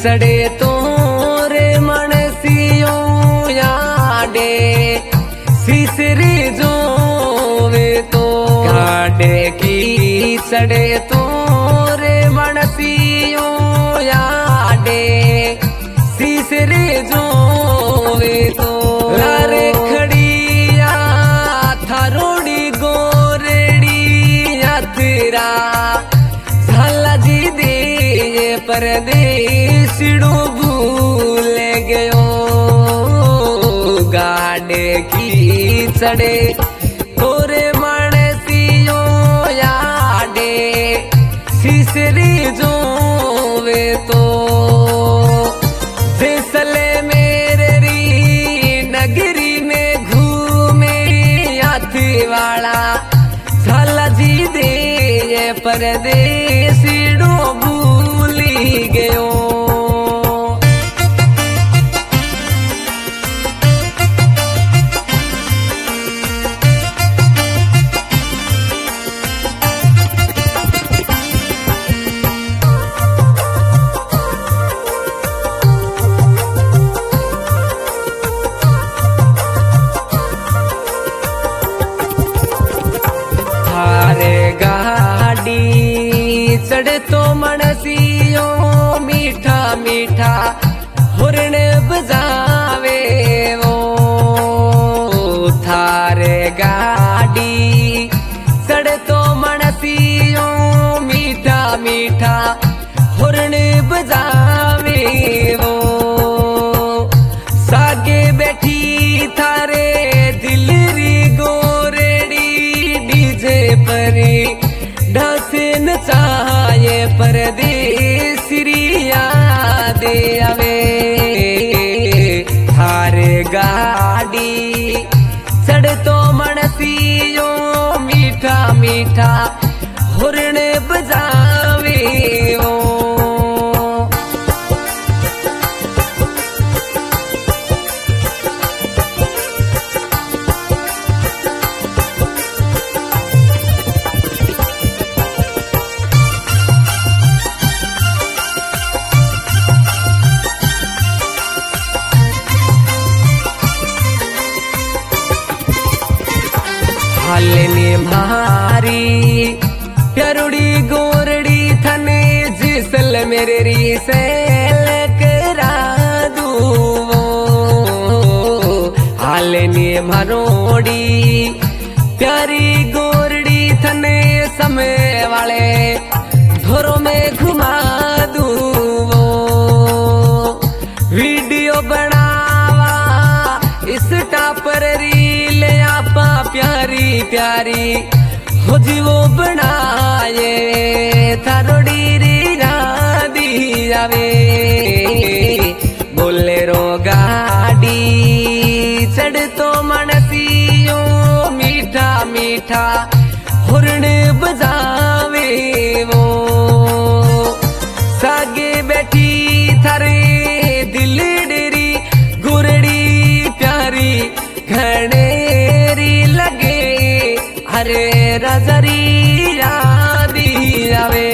चढ़े तोरे मनसियों याडे सीसरी जोवे तो गाडे की चढ़े तोरे मनसियों याडे सीसरी जोवे तो अरे खड़िया थारोड़ी गोरेड़ी यात्रा झाला जी दे परदेसिड़ो भूल गयो गाडे की चढ़े तोरे मनसियो याडे सीसरी जोवे तो जैसले मेरे री नगरी में घूमे यात्री वाला झाला जी दे परदेसिड़ो भूली गयो गाड़ी चढ़े तो मनसियो मीठा मीठा हुरन बजावे वो थारे गाड़ी चढ़े तो मनसियो मीठा मीठा हुरन बजावे वो सागे बैठी थारे दिलरी गोरेड़ी डीजे परी डसन चाहे परदेसिया दे आवे थारे गाड़ी चढ़ तो मनसियो मीठा मीठा हुरन बजावे वो हालने मारी प्यारुड़ी गोरड़ी थने जिसल मेरे री सेल करा दू हालने मारोड़ी प्यारी गोरड़ी थने समय वाले धोरों में घुमा दू वीडियो बनावा इस टापर रील आपा प्यारी प्यारी हो जी वो बनाए थारोड़ी री गादी आवे बोलेरो गाड़ी चढ़ तो मनसियो मीठा मीठा हुरन बजावे वो सागे बैठी थारे दिल डेरी गुरड़ी प्यारी घनेरी लगे हरे रजरी यादी आवे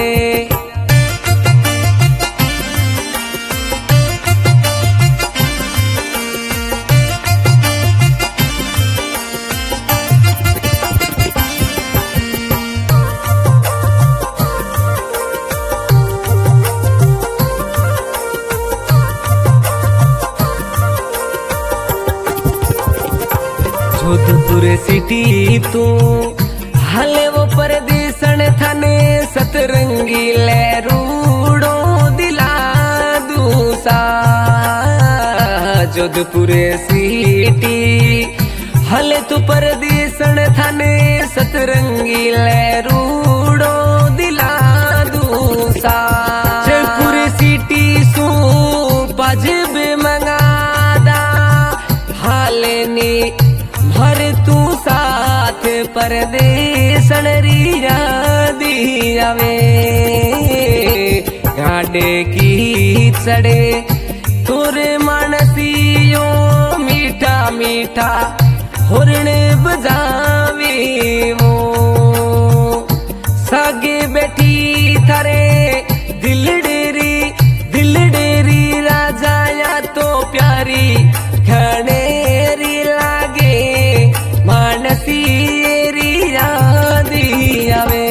जोधपुर सिटी तू हले वो परदेसन थने सतरंगी लहरूड़ो दिला दूसा जोधपुर सिटी हले तू परदेसन थने सतरंगी लहरूड़ो दिला दूसा जयपुर सिटी सू पजब मंगादा हालेनी भर तू साथ परदेसन री यादी आवे गाडे की चढ़े तोरे मनसियो मीठा मीठा हुरन बजावे वो सागे बैठी थारे दिल डेरी तो प्यारी घनेरी लागे मानसी री याद आवे।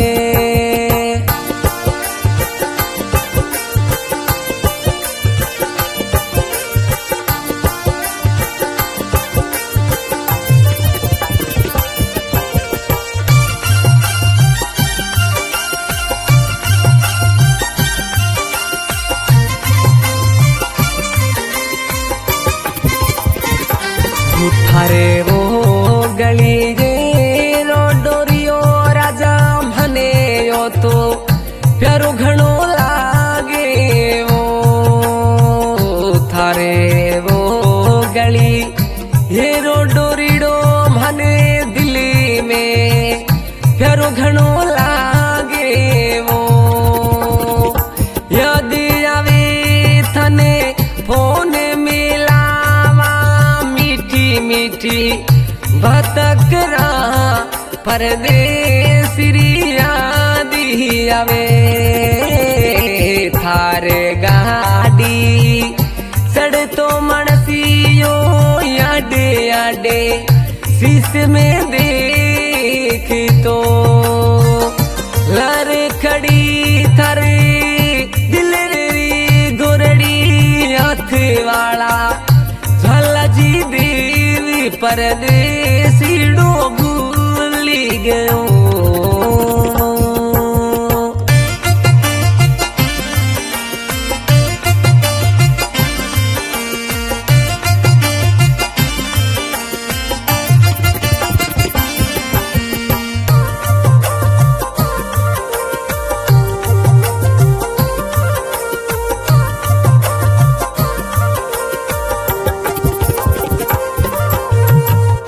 थारे वो गली रे रोडोरियो राजा भने यो तो प्यारो घणो लागे वो। थारे वो गली ये रोडोरिडो भने दिल्ली में प्यारो घणो लागे वो। याद आवे थने फोन मिलावा मीठी भटकरा परदेसी याद आवे। थारे गाड़ी सड़ तो मनसियो याडे याडे शीश में देख तो लर खड़ी थारे दिल री गोरड़ी हाथ वाला जी देवी परदेसी डो भूली गयो।